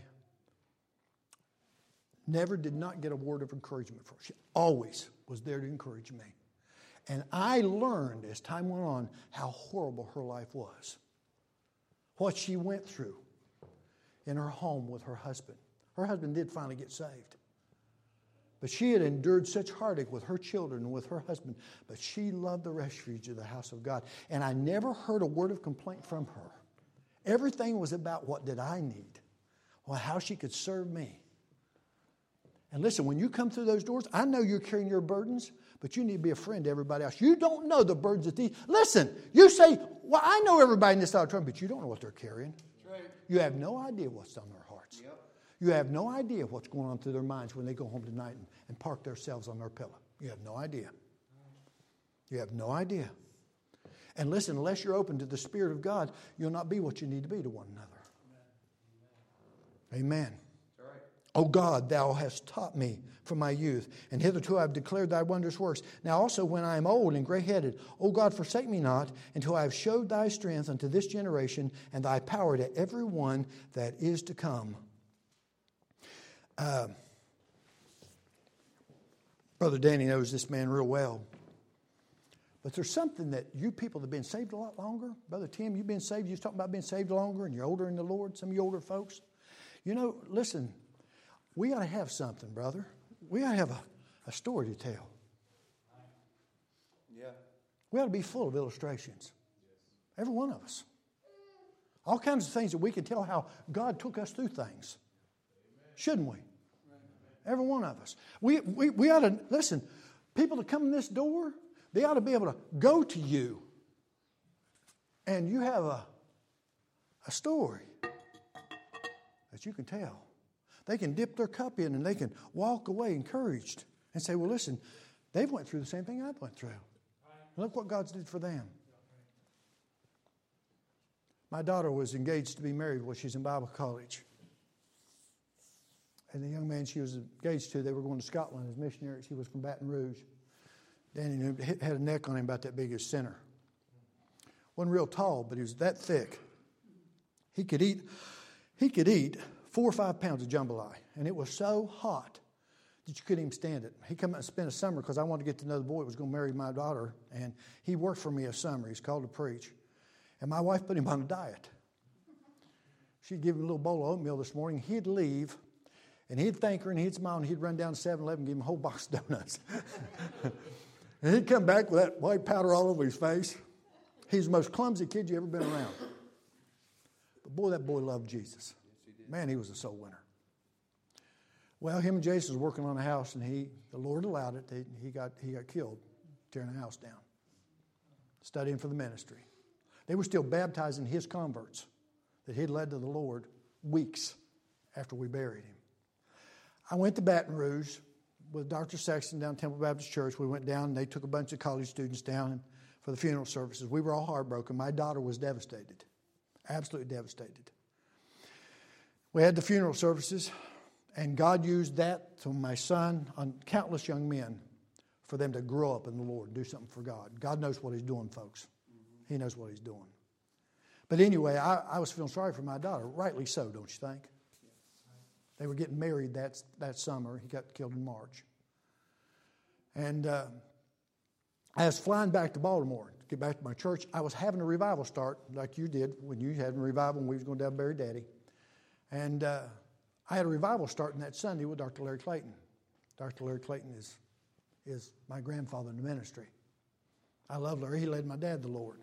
Never did not get a word of encouragement from her. She always was there to encourage me. And I learned as time went on how horrible her life was. What she went through in her home with her husband. Her husband did finally get saved. But she had endured such heartache with her children and with her husband. But she loved the refuge of the house of God. And I never heard a word of complaint from her. Everything was about what did I need. Well, how she could serve me. And listen, when you come through those doors, I know you're carrying your burdens, but you need to be a friend to everybody else. You don't know the burdens that these... Listen, you say, well, I know everybody in this auditorium, but you don't know what they're carrying. That's right. You have no idea what's on their hearts. Yep. You have no idea what's going on through their minds when they go home tonight and, and park themselves on their pillow. You have no idea. You have no idea. And listen, unless you're open to the Spirit of God, you'll not be what you need to be to one another. Amen. Amen. O God, thou hast taught me from my youth, and hitherto I have declared thy wondrous works. Now also when I am old and gray-headed, O God, forsake me not, until I have showed thy strength unto this generation, and thy power to every one that is to come. Uh, Brother Danny knows this man real well. But there's something that you people that have been saved a lot longer. Brother Tim, you've been saved. You're talking about being saved longer, and you're older in the Lord, some of you older folks. You know, listen, we ought to have something, brother. We ought to have a, a story to tell. Yeah. We ought to be full of illustrations. Every one of us. All kinds of things that we can tell how God took us through things. Shouldn't we? Every one of us. We, we, we ought to, listen, people that come in this door, they ought to be able to go to you and you have a, a story that you can tell. They can dip their cup in and they can walk away encouraged and say, well, listen, they've went through the same thing I went through. Look what God's did for them. My daughter was engaged to be married while she's in Bible college. And the young man she was engaged to, they were going to Scotland as missionaries. He was from Baton Rouge. Danny had a neck on him about that big as center. Wasn't real tall, but he was that thick. He could eat, he could eat four or five pounds of jambalaya. And it was so hot that you couldn't even stand it. He come out and spent a summer because I wanted to get to know the boy who was going to marry my daughter. And he worked for me a summer. He's called to preach. And my wife put him on a diet. She'd give him a little bowl of oatmeal this morning. He'd leave, and he'd thank her, and he'd smile, and he'd run down to seven eleven and give him a whole box of donuts. And he'd come back with that white powder all over his face. He's the most clumsy kid you ever been around. But boy, that boy loved Jesus. Man, he was a soul winner. Well, him and Jason was working on a house, and he, the Lord allowed it. They, he got he got killed tearing the house down. studying for the ministry. They were still baptizing his converts that he'd led to the Lord weeks after we buried him. I went to Baton Rouge with Doctor Sexton down Temple Baptist Church. We went down and they took a bunch of college students down for the funeral services. We were all heartbroken. My daughter was devastated, absolutely devastated. We had the funeral services, and God used that to my son on countless young men for them to grow up in the Lord and do something for God. God knows what he's doing, folks. He knows what he's doing. But anyway, I, I was feeling sorry for my daughter. Rightly so, don't you think? They were getting married that, that summer. He got killed in March. And uh, I was flying back to Baltimore to get back to my church. I was having a revival start like you did when you had a revival when we was going down to bury Daddy. And uh, I had a revival starting that Sunday with Doctor Larry Clayton. Doctor Larry Clayton is, is my grandfather in the ministry. I love Larry. He led my dad to the Lord.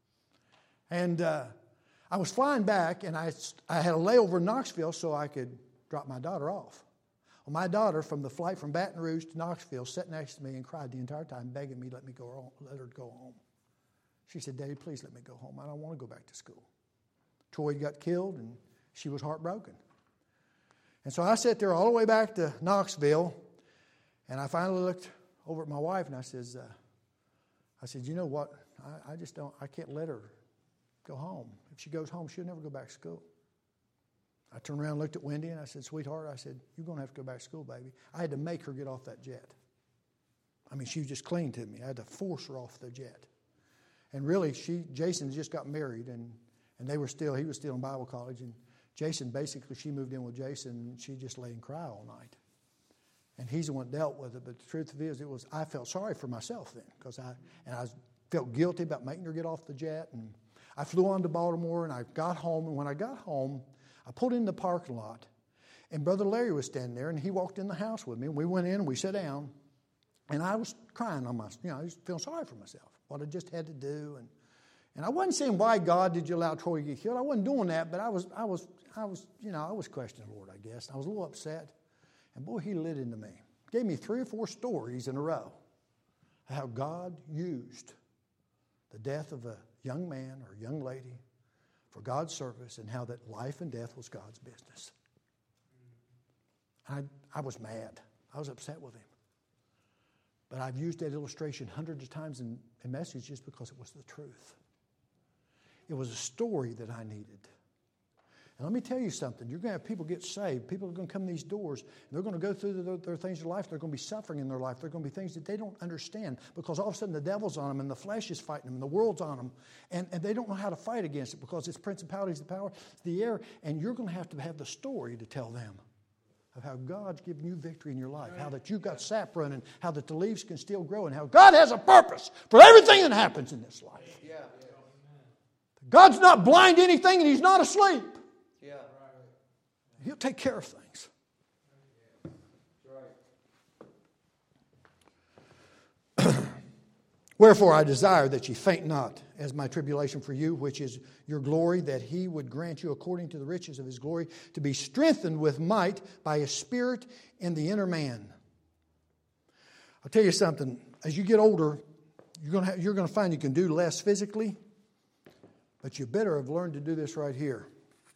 And uh, I was flying back, and I, I had a layover in Knoxville so I could drop my daughter off. Well, my daughter, from the flight from Baton Rouge to Knoxville, sat next to me and cried the entire time, begging me, let me go home, let her go home. She said, Daddy, please let me go home. I don't want to go back to school. Troy got killed, and she was heartbroken. And so I sat there all the way back to Knoxville, and I finally looked over at my wife, and I says, uh, I said, you know what? I, I just don't, I can't let her go home. If she goes home, she'll never go back to school. I turned around and looked at Wendy, and I said, sweetheart, I said, you're going to have to go back to school, baby. I had to make her get off that jet. I mean, she was just clinging to me. I had to force her off the jet. And really, she, Jason just got married, and, and they were still, he was still in Bible college, and Jason, basically, she moved in with Jason, and she just lay and cry all night. And he's the one that dealt with it, but the truth of it is, it was, I felt sorry for myself then, because I, and I felt guilty about making her get off the jet, and I flew on to Baltimore, and I got home, and when I got home, I pulled in the parking lot, and Brother Larry was standing there, and he walked in the house with me, and we went in, and we sat down, and I was crying on my, you know, I was feeling sorry for myself, what I just had to do, and and I wasn't saying, why, God, did you allow Troy to get killed? I wasn't doing that, but I was, I was, I was, you know, I was questioning the Lord, I guess. I was a little upset, and boy, he lit into me. Gave me three or four stories in a row of how God used the death of a young man or a young lady for God's service, and how that life and death was God's business. I, I was mad. I was upset with him. But I've used that illustration hundreds of times in, in messages just because it was the truth. It was a story that I needed. And let me tell you something. You're going to have people get saved. People are going to come in these doors, and they're going to go through their, their things in life. They're going to be suffering in their life. They're going to be things that they don't understand, because all of a sudden the devil's on them, and the flesh is fighting them, and the world's on them, and, and they don't know how to fight against it, because it's principalities, the power, it's the air, and you're going to have to have the story to tell them of how God's given you victory in your life, how that you've got sap running, how that the leaves can still grow, and how God has a purpose for everything that happens in this life. Yeah. God's not blind to anything, and He's not asleep. Yeah. He'll take care of things. Wherefore I desire that ye faint not, as my tribulation for you, which is your glory, that He would grant you according to the riches of His glory, to be strengthened with might by His Spirit in the inner man. I'll tell you something. As you get older, you're going to have, you're going to find you can do less physically, but you better have learned to do this right here.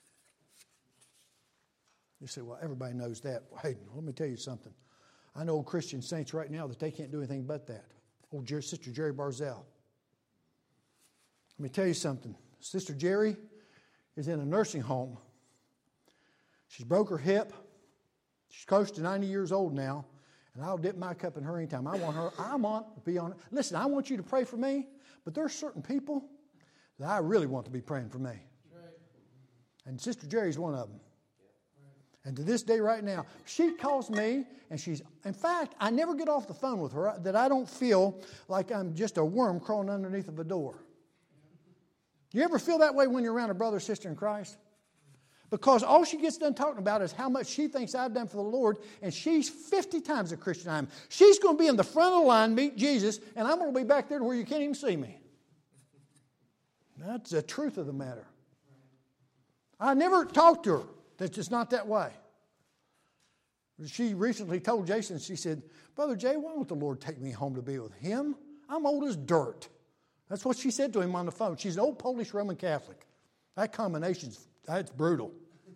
You say, well, everybody knows that. Well, hey, let me tell you something. I know Christian saints right now that they can't do anything but that. Old Jer- Sister Jerry Barzell. Let me tell you something. Sister Jerry is in a nursing home. She's broke her hip. She's close to ninety years old now. And I'll dip my cup in her anytime. I want her, I want to be on it. Listen, I want you to pray for me, but there are certain people that I really want to be praying for me. And Sister Jerry's one of them. And to this day right now, she calls me, and she's, in fact, I never get off the phone with her that I don't feel like I'm just a worm crawling underneath of a door. You ever feel that way when you're around a brother or sister in Christ? Because all she gets done talking about is how much she thinks I've done for the Lord, and she's fifty times a Christian I am. She's going to be in the front of the line, meet Jesus, and I'm going to be back there to where you can't even see me. That's the truth of the matter. I never talked to her. That's just not that way. She recently told Jason, she said, Brother Jay, why won't the Lord take me home to be with Him? I'm old as dirt. That's what she said to him on the phone. She's an old Polish Roman Catholic. That combination's, that's brutal.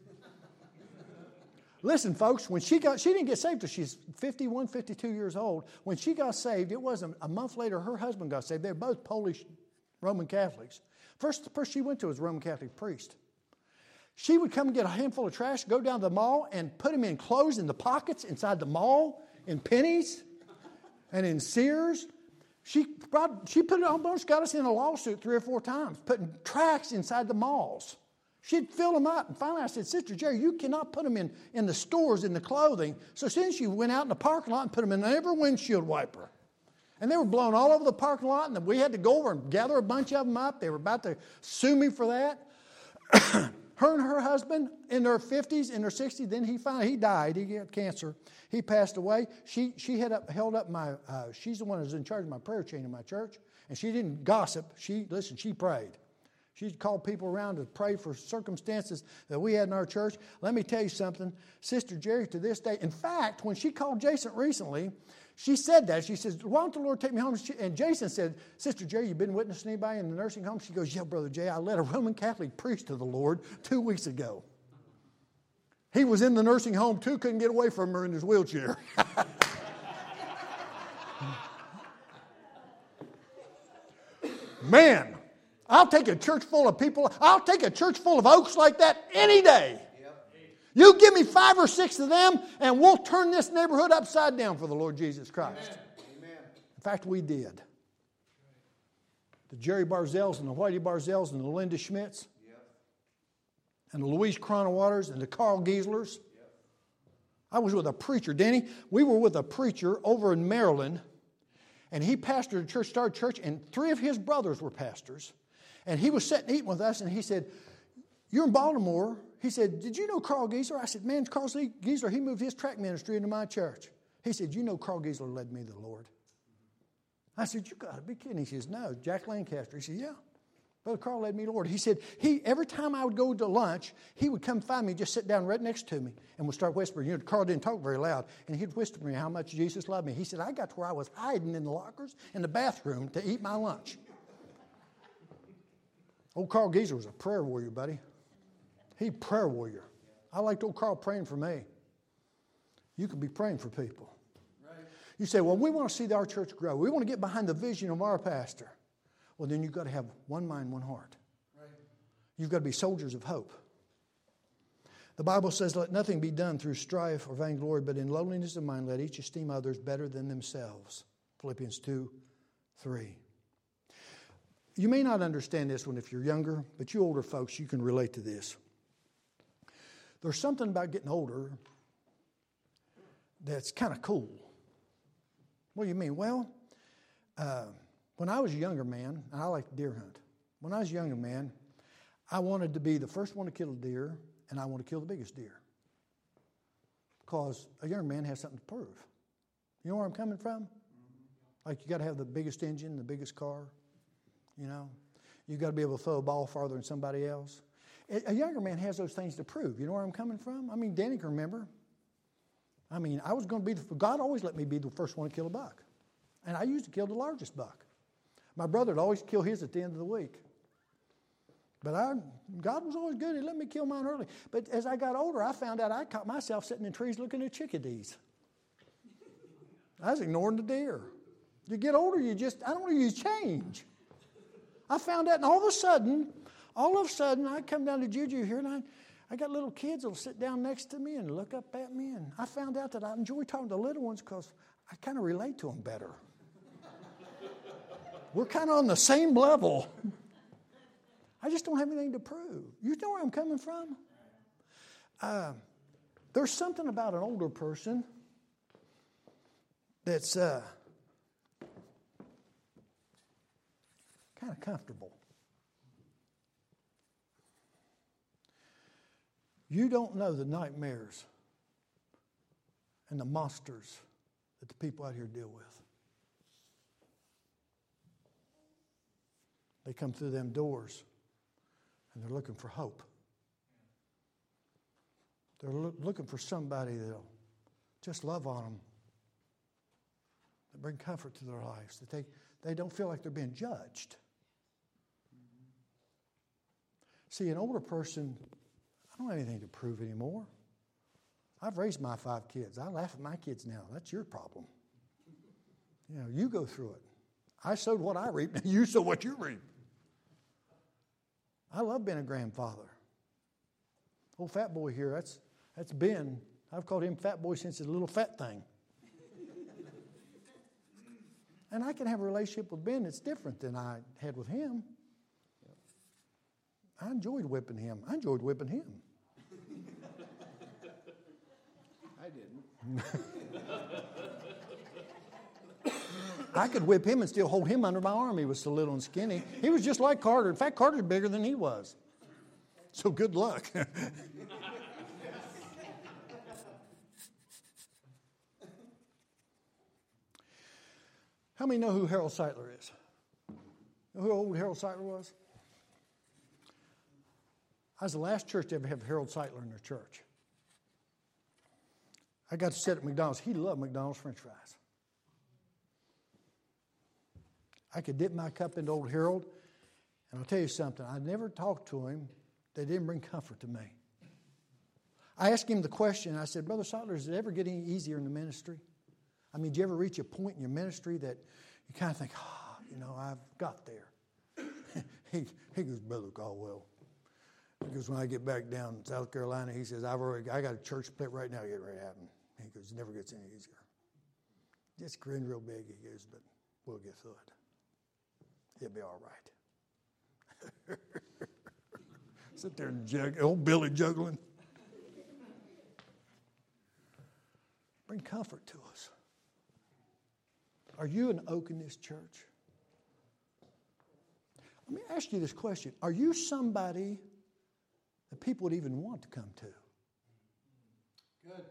Listen, folks, when she got, she didn't get saved till she's fifty-one, fifty-two years old. When she got saved, it wasn't a month later her husband got saved. They're both Polish Roman Catholics. First, the person she went to was a Roman Catholic priest. She would come and get a handful of trash, go down to the mall, and put them in clothes in the pockets inside the mall, in Penny's and in Sears. She brought, she put it almost got us in a lawsuit three or four times, putting tracts inside the malls. She'd fill them up. And finally I said, Sister Jerry, you cannot put them in, in the stores, in the clothing. So since she went out in the parking lot and put them in every windshield wiper. And they were blown all over the parking lot, and we had to go over and gather a bunch of them up. They were about to sue me for that. Her and her husband in their fifties, in their sixties, then he finally, he died. He got cancer. He passed away. She she had up, held up my, uh, she's the one who's in charge of my prayer chain in my church. And she didn't gossip. She, listen, she prayed. She called people around to pray for circumstances that we had in our church. Let me tell you something. Sister Jerry, to this day, in fact, when she called Jason recently, she said that. She says, why don't the Lord take me home? And Jason said, Sister Jerry, you been witnessing anybody in the nursing home? She goes, yeah, Brother Jay, I led a Roman Catholic priest to the Lord two weeks ago. He was in the nursing home too, couldn't get away from her in his wheelchair. Man, I'll take a church full of people. I'll take a church full of oaks like that any day. You give me five or six of them, and we'll turn this neighborhood upside down for the Lord Jesus Christ. Amen. In fact, we did. The Jerry Barzels and the Whitey Barzels and the Linda Schmitz yep. and the Louise Cronowaters and the Carl Gieslers. Yep. I was with a preacher, Danny. We were with a preacher over in Maryland, and he pastored a church, started a church, and three of his brothers were pastors. And he was sitting eating with us, and he said, you're in Baltimore. He said, did you know Carl Giesler? I said, man, Carl Giesler, he moved his track ministry into my church. He said, you know Carl Giesler led me to the Lord. I said, you got to be kidding. He says, no, Jack Lancaster. He said, yeah, Brother Carl led me to the Lord. He said, he every time I would go to lunch, he would come find me, just sit down right next to me, and would start whispering. You know, Carl didn't talk very loud, and he'd whisper to me how much Jesus loved me. He said, I got to where I was hiding in the lockers in the bathroom to eat my lunch. Old Carl Giesler was a prayer warrior, buddy. He prayer warrior. I liked old Carl praying for me. You can be praying for people. Right. You say, well, we want to see our church grow. We want to get behind the vision of our pastor. Well, then you've got to have one mind, one heart. Right. You've got to be soldiers of hope. The Bible says, let nothing be done through strife or vainglory, but in lowliness of mind let each esteem others better than themselves. Philippians two, three. You may not understand this one if you're younger, but you older folks, you can relate to this. There's something about getting older that's kind of cool. What do you mean? Well, uh, when I was a younger man, and I like to deer hunt. When I was a younger man, I wanted to be the first one to kill a deer, and I wanted to kill the biggest deer. Because a young man has something to prove. You know where I'm coming from? Like you got to have the biggest engine, the biggest car. You know, you got to be able to throw a ball farther than somebody else. A younger man has those things to prove. You know where I'm coming from? I mean, Danny can remember. I mean, I was going to be, the, God always let me be the first one to kill a buck. And I used to kill the largest buck. My brother would always kill his at the end of the week. But I, God was always good. He let me kill mine early. But as I got older, I found out I caught myself sitting in trees looking at chickadees. I was ignoring the deer. You get older, you just, I don't know, you change. I found out, and all of a sudden, all of a sudden, I come down to Juju here, and I, I got little kids that'll sit down next to me and look up at me, and I found out that I enjoy talking to the little ones because I kind of relate to them better. We're kind of on the same level. I just don't have anything to prove. You know where I'm coming from? Uh, there's something about an older person that's uh, kind of comfortable. You don't know the nightmares and the monsters that the people out here deal with. They come through them doors and they're looking for hope. They're lo- looking for somebody that'll just love on them, that bring comfort to their lives, that they, they don't feel like they're being judged. See, an older person, I don't have anything to prove anymore. I've raised my five kids. I laugh at my kids now. That's your problem. You know, you go through it. I sowed what I reaped. You sow what you reap. I love being a grandfather. Old fat boy here, that's that's Ben. I've called him fat boy since he's a little fat thing. And I can have a relationship with Ben that's different than I had with him. I enjoyed whipping him. I enjoyed whipping him. I didn't. I could whip him and still hold him under my arm. He was so little and skinny. He was just like Carter. In fact, Carter's bigger than he was. So good luck. How many know who Harold Seitler is? Know who old Harold Seitler was? I was the last church to ever have Harold Seitler in their church. I got to sit at McDonald's. He loved McDonald's French fries. I could dip my cup into old Harold, and I'll tell you something. I never talked to him that didn't bring comfort to me. I asked him the question. I said, Brother Seitler, does it ever get any easier in the ministry? I mean, do you ever reach a point in your ministry that you kind of think, ah, oh, you know, I've got there? he, he goes, Brother Caldwell. He goes, when I get back down in South Carolina, he says, I've already, I got a church split right now getting ready to happen. He goes, it never gets any easier. Just grin real big, he goes, but we'll get through it. It'll be all right. Sit there and jug, old Billy juggling. Bring comfort to us. Are you an oak in this church? Let me ask you this question. Are you somebody that people would even want to come to? Good.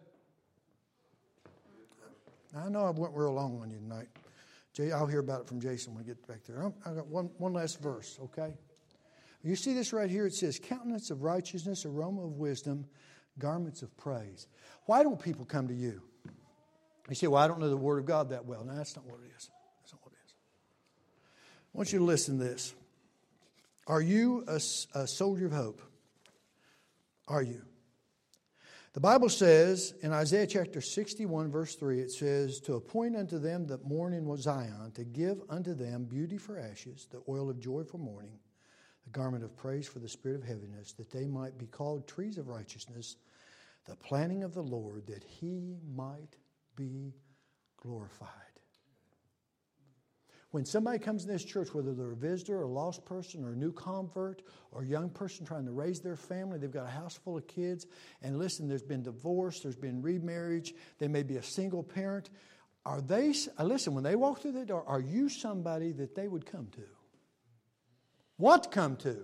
I know I went real long on you tonight. Jay, I'll hear about it from Jason when we get back there. I got one, one last verse, okay? You see this right here? It says, countenance of righteousness, aroma of wisdom, garments of praise. Why don't people come to you? You say, well, I don't know the Word of God that well. No, that's not what it is. That's not what it is. I want you to listen to this. Are you a, a soldier of hope? Are you? The Bible says in Isaiah chapter sixty-one, verse three, it says, to appoint unto them that mourn in Zion, to give unto them beauty for ashes, the oil of joy for mourning, the garment of praise for the spirit of heaviness, that they might be called trees of righteousness, the planting of the Lord, that he might be glorified. When somebody comes in this church, whether they're a visitor or a lost person or a new convert or a young person trying to raise their family, they've got a house full of kids, and listen, there's been divorce, there's been remarriage, they may be a single parent. Are they, listen, when they walk through the door, are you somebody that they would come to? Want to come to?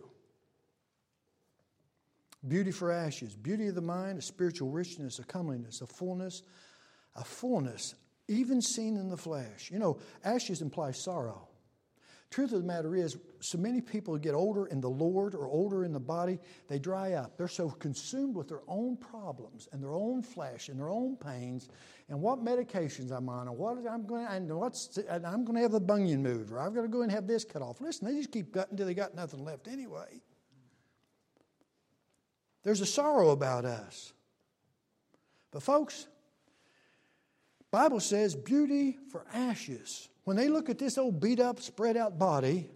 Beauty for ashes, beauty of the mind, a spiritual richness, a comeliness, a fullness, a fullness, even seen in the flesh. You know, ashes imply sorrow. Truth of the matter is, so many people get older in the Lord or older in the body, they dry up. They're so consumed with their own problems and their own flesh and their own pains and what medications I'm on and what I'm going to, and what's, and I'm going to have the bunion moved, or I've got to go and have this cut off. Listen, they just keep cutting until they got nothing left anyway. There's a sorrow about us. But folks, Bible says beauty for ashes. When they look at this old beat up, spread out body,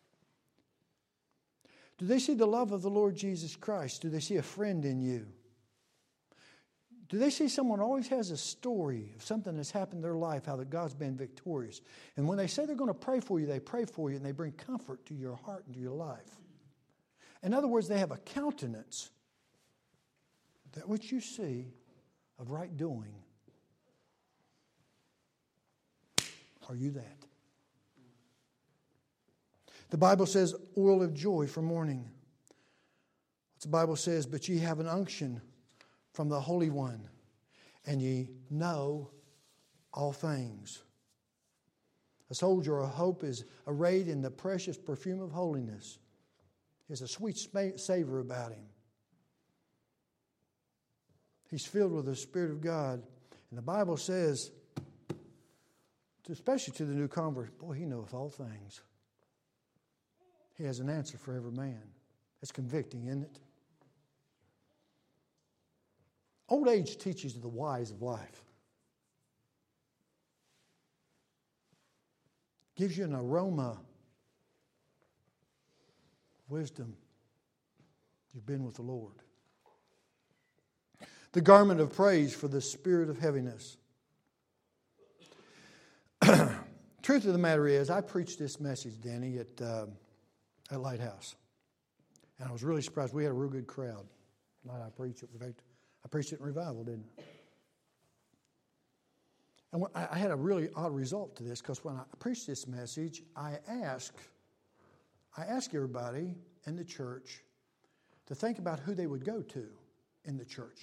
do they see the love of the Lord Jesus Christ? Do they see a friend in you? Do they see someone who always has a story of something that's happened in their life, how that God's been victorious? And when they say they're going to pray for you, they pray for you and they bring comfort to your heart and to your life. In other words, they have a countenance that which you see of right doing. Are you that? The Bible says, oil of joy for mourning. The Bible says, but ye have an unction from the Holy One, and ye know all things. A soldier of hope is arrayed in the precious perfume of holiness. He has a sweet savor about him. He's filled with the Spirit of God. And the Bible says, especially to the new convert, boy, he knoweth all things. He has an answer for every man. It's convicting, isn't it? Old age teaches you the whys of life. Gives you an aroma of wisdom. You've been with the Lord. The garment of praise for the spirit of heaviness. Truth of the matter is, I preached this message, Danny, at, uh, at Lighthouse. And I was really surprised. We had a real good crowd. Night I preached it. In fact, I preached it in revival, didn't I? And when, I had a really odd result to this, because when I preached this message, I asked, I asked everybody in the church to think about who they would go to in the church.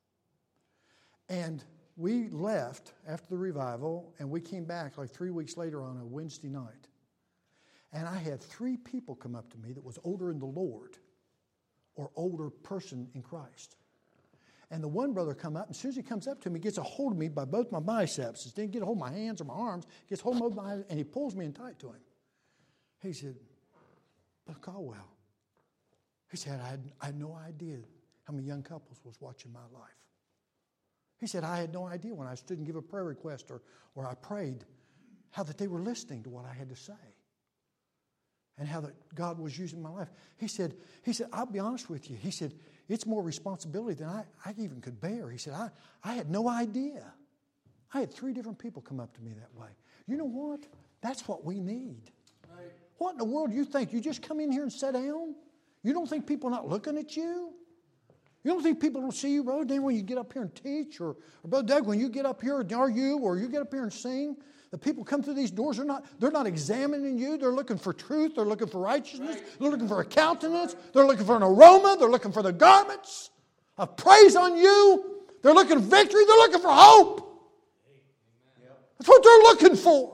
And we left after the revival, and we came back like three weeks later on a Wednesday night. And I had three people come up to me that was older in the Lord or older person in Christ. And the one brother come up, and as soon as he comes up to me, he gets a hold of me by both my biceps. He didn't get a hold of my hands or my arms. He gets a hold of my and he pulls me in tight to him. He said, Brother Caldwell, he said, I had, I had no idea how many young couples was watching my life. He said, I had no idea when I stood and gave a prayer request or, or I prayed, how that they were listening to what I had to say. And how that God was using my life. He said, he said, I'll be honest with you. He said, it's more responsibility than I, I even could bear. He said, I, I had no idea. I had three different people come up to me that way. You know what? That's what we need. Right. What in the world do you think? You just come in here and sit down? You don't think people are not looking at you? You don't think people don't see you, Brother Dan, when you get up here and teach? Or, or Brother Doug, when you get up here, or you, or you get up here and sing? The people come through these doors, they're not, they're not examining you. They're looking for truth. They're looking for righteousness. Right. They're looking for a countenance. They're looking for an aroma. They're looking for the garments of praise on you. They're looking for victory. They're looking for hope. That's what they're looking for.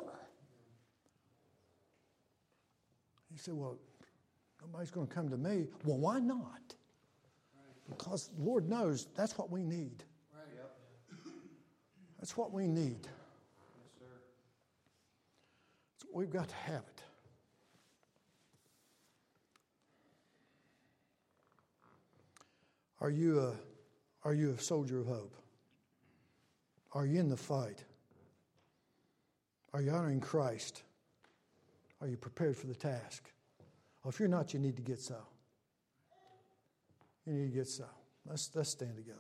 He said, well, nobody's going to come to me. Well, why not? Because the Lord knows that's what we need. That's what we need. We've got to have it. Are you a, are you a soldier of hope? Are you in the fight? Are you honoring Christ? Are you prepared for the task? Well, if you're not, you need to get so. You need to get so. Let's, let's stand together.